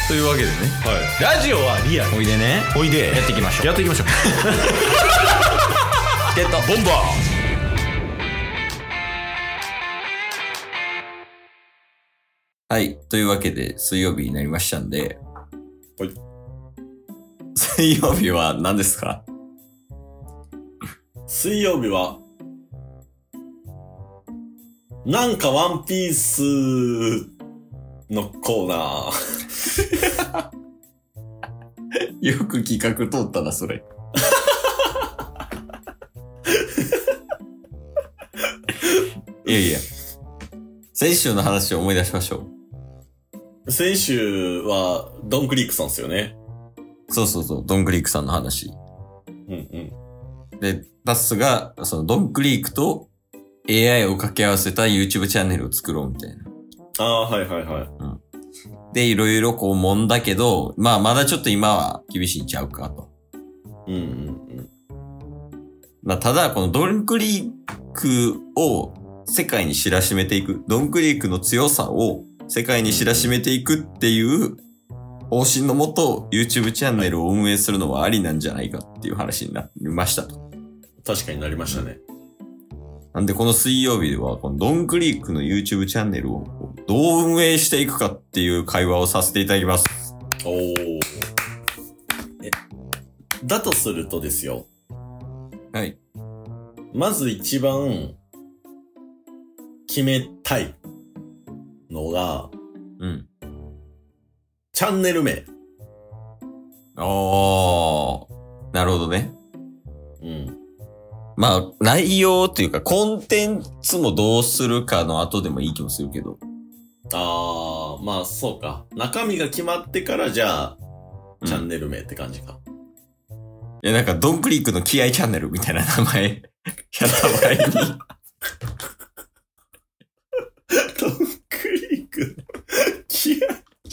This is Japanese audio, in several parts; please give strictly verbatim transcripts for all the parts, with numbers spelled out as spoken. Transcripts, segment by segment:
というわけでね、 はい、ラジオはリアル。 おいでね、 おいでやっていきましょう。 やっていきましょう。 ゲットボンバー。はい。というわけで、水曜日になりましたんで。 はい。 水曜日は何ですか？ 水曜日は、なんかワンピースのコーナー。 よく企画通ったな、それ。いやいや。先週の話を思い出しましょう。先週は、ドンクリークさんですよね。 そうそうそう、ドンクリークさんの話。 うんうん。 で、タスが、そのドンクリークと エーアイ を掛け合わせた YouTube チャンネルを作ろうみたいな。 ああ、はいはいはい。 うん。で、いろいろこう揉んだけど、まあまだちょっと今は厳しいんちゃうかと。 うんうんうん。 まあただ、このドンクリークを世界に知らしめていく。ドンクリークの強さを世界に知らしめていくっていう方針のもと YouTube チャンネルを運営するのはありなんじゃないかっていう話になりましたと。 確かになりましたね。 なんでこの水曜日ではこのドンクリークの YouTube チャンネルをどう運営していくかっていう会話をさせていただきます。 おー。え、だとするとですよ。 はい。 まず一番決めたいのが、 うん。 チャンネル名。 あー、なるほどね。 うん。 まあ、内容っていうか、コンテンツもどうするかの後でもいい気もするけど。 あー、まあそうか。中身が決まってからじゃあ、 うん、 チャンネル名って感じか。 いや、なんか、ドンクリークの気合チャンネルみたいな名前、やった場合に。 ドンクリークの気合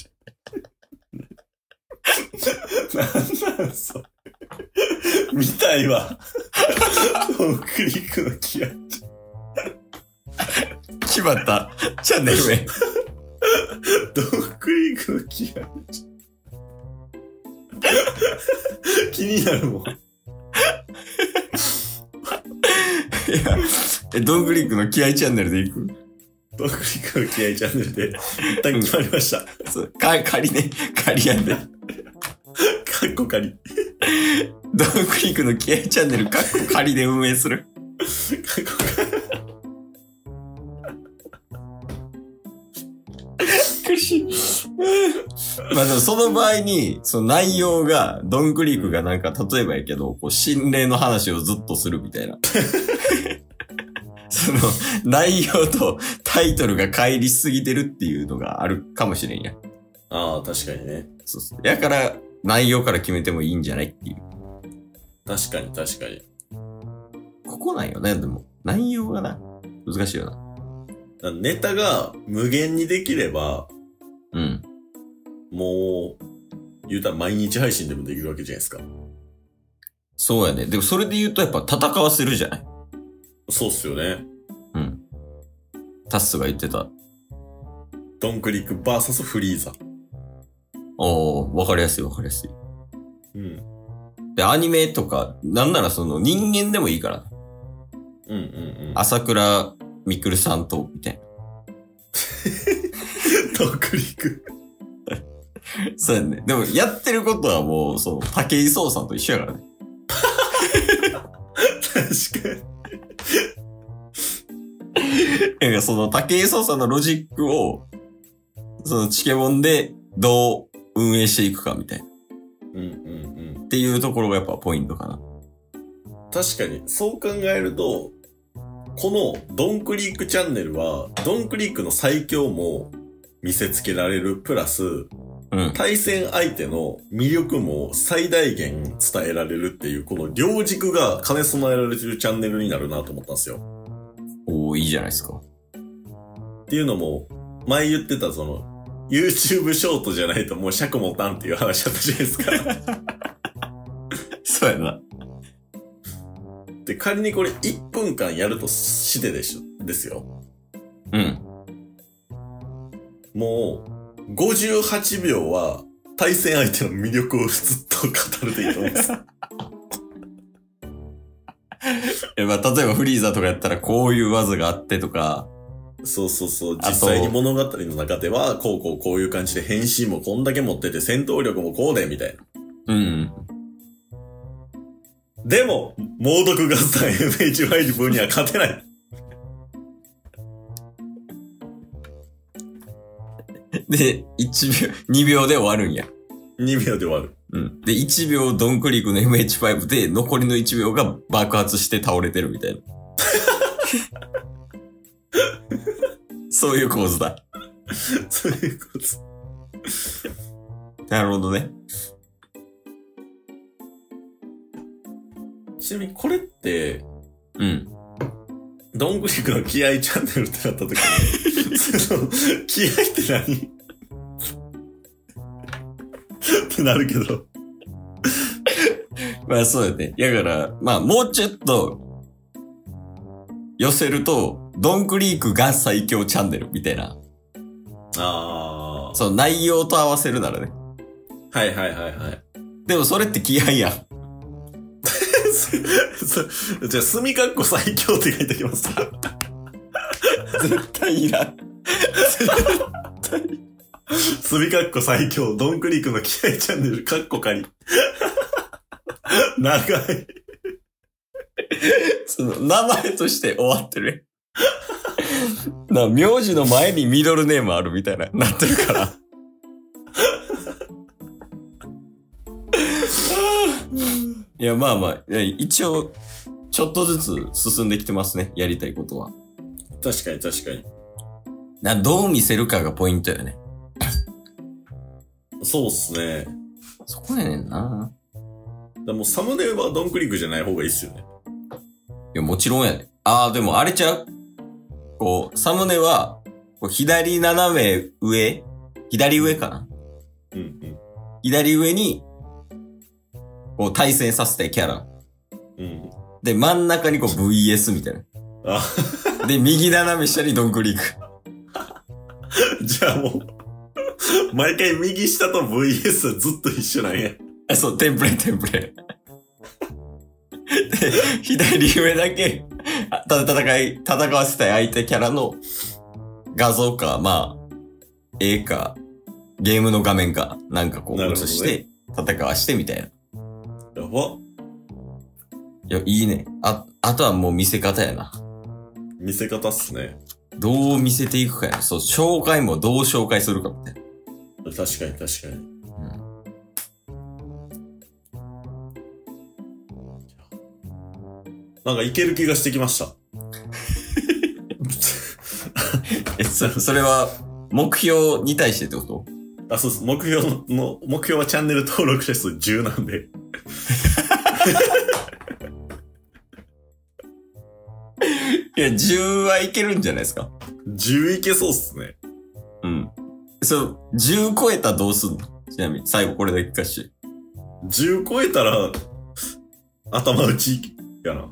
なんなんそれ。見たいわ。ドンクリークの気合。 決まった。チャンネル名。 ドンクリークの気合。気になるもん。いや、え、ドンクリークの気合チャンネルでいく？ ドンクリークの気合チャンネルで一旦決まりました。 そう、か、仮ね。仮やんで。 かっこ仮。 ドンクリークの気合チャンネルかっこ仮で運営する。 かっこ仮。 まあでもその場合に、その内容が、ドンクリークがなんか例えばやけど、こう心霊の話をずっとするみたいな。その内容とタイトルが乖離しすぎてるっていうのがあるかもしれんや。 ああ、確かにね。 そうそう。やから内容から決めてもいいんじゃないっていう。 確かに確かに。 ここなんよね、でも。内容がな、難しいよな。 ネタが無限にできれば、 うん。 もう、言うたら毎日配信でもできるわけじゃないですか。 そうやね。でもそれで言うとやっぱ戦わせるじゃない？ そうっすよね。 うん。タッスが言ってた。 ドンクリックバーサスフリーザ。 おー、わかりやすいわかりやすい。 うん。 で、アニメとか、なんならその人間でもいいから。 うんうんうん。 朝倉みくるさんと、みたいな。 ドンクリック。 そうやね。でもやってることはもう、そう、武井壮さんと一緒やからね。 確かに。 なんかその武井壮さんのロジックを、そのチケモンでどう運営していくかみたいな。 うんうんうん。 っていうところがやっぱポイントかな。 確かに、そう考えると、このドンクリークチャンネルは、ドンクリークの最強も見せつけられるプラス、 うん。 対戦相手の魅力も最大限伝えられるっていう、この両軸が兼ね備えられてるチャンネルになるなと思ったんですよ。 おー、いいじゃないですか。 っていうのも、前言ってたその、YouTube ショートじゃないともう尺持たんっていう話だったじゃないですか。 そうやな。 で、仮にこれいっぷんかんやるとしてでしょ、ですよ。 うん。 もう、ごじゅうはちびょうは対戦相手の魅力をずっと語るといいと思います。 え、まあ、例えばフリーザとかやったらこういう技があってとか。 そうそうそう。実際に物語の中では、こうこうこういう感じで変身もこんだけ持ってて戦闘力もこうで、みたいな。 うん。 でも、猛毒合算 エムエイチファイブ には勝てない。 で、いちびょう、にびょうで終わるんや。 にびょうで終わる。 うん。で、いちびょうドンクリークの エムエイチファイブ で、残りのいちびょうが爆発して倒れてるみたいな。そういう構図だ。 そういう構図。 なるほどね。 ちなみにこれって、 うん。 ドンクリークの気合チャンネルってなった時に、その、気合って何ってなるけど。 まあそうだね。だから、まあもうちょっと、寄せると、ドンクリークが最強チャンネルみたいな。 ああ。 そう、内容と合わせるならね。 はいはいはいはい。 でもそれって気合やん。 じゃあ、墨かっこ最強って書いておきます。 絶対いらん。絶対。 墨かっこ最強、ドンクリークの気合チャンネル、かっこ仮。長い。 その、名前として終わってる。な、名字の前にミドルネームあるみたいな、なってるから。いや、まあまあ、一応、ちょっとずつ進んできてますね。やりたいことは。 確かに確かに。 な、どう見せるかがポイントよね。 そうっすね。 そこやねんな。 でもサムネはドンクリークじゃない方がいいっすよね。 いや、もちろんやね。ああ、でもあれちゃう？こう、サムネは、こう左斜め上左上かな？ うんうん。 左上に、こう対戦させたいキャラ。 うん。 で、真ん中にこう ブイエス みたいな。 あで、右斜め下にドンクリーク。 じゃあもう、毎回右下と ブイエス はずっと一緒なんや。 あ、そう、テンプレテンプレ。で、左上だけ、ただ戦い、戦わせたい相手キャラの画像か、まあ、絵か、ゲームの画面か、なんかこう映して、戦わしてみたいな。 やば。 いや、いいね。あ、あとはもう見せ方やな。 見せ方っすね。 どう見せていくかやな。そう、紹介もどう紹介するかみたいな。 確かに確かに。うん、なんかいける気がしてきました。 え、そ、それは、目標に対してってこと？ あ、そうです。目標の、目標はチャンネル登録者数じゅうなんで。 いや、じゅうはいけるんじゃないですか？ じゅう いけそうっすね。 うん。そう、じゅう超えたらどうすんの？ちなみに、最後これだけ聞かして。 じゅう超えたら、頭打ちやな。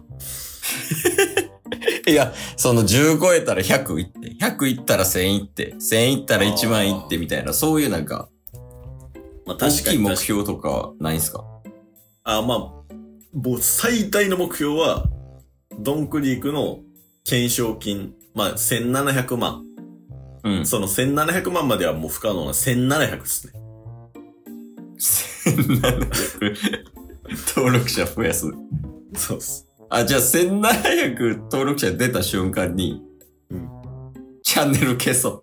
いや、そのじゅう超えたらひゃくいって、ひゃくいったらせんいって、せんいったらいちまんいってみたいな、そういうなんか、 まあ、確かに大きい目標とかないんすか？ あ、まあ、もう最大の目標は、ドンクリークの懸賞金、まあ、せんななひゃくまん。 うん。 そのせんななひゃくまんまではもう不可能なせんななひゃくですね。 せんななひゃく登録者増やす。 そうっす。 あ、じゃあせんななひゃく登録者出た瞬間に、 うん。 チャンネル消そう。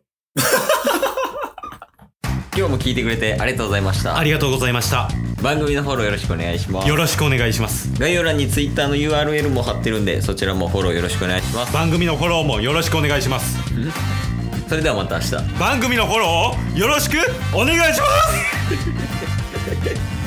今日も聞いてくれてありがとうございました。 ありがとうございました。 番組のフォローよろしくお願いします。 よろしくお願いします。 概要欄に Twitter の ユーアールエル も貼ってるんで、そちらもフォローよろしくお願いします。 番組のフォローもよろしくお願いします。 それではまた明日。 番組のフォローをよろしくお願いします。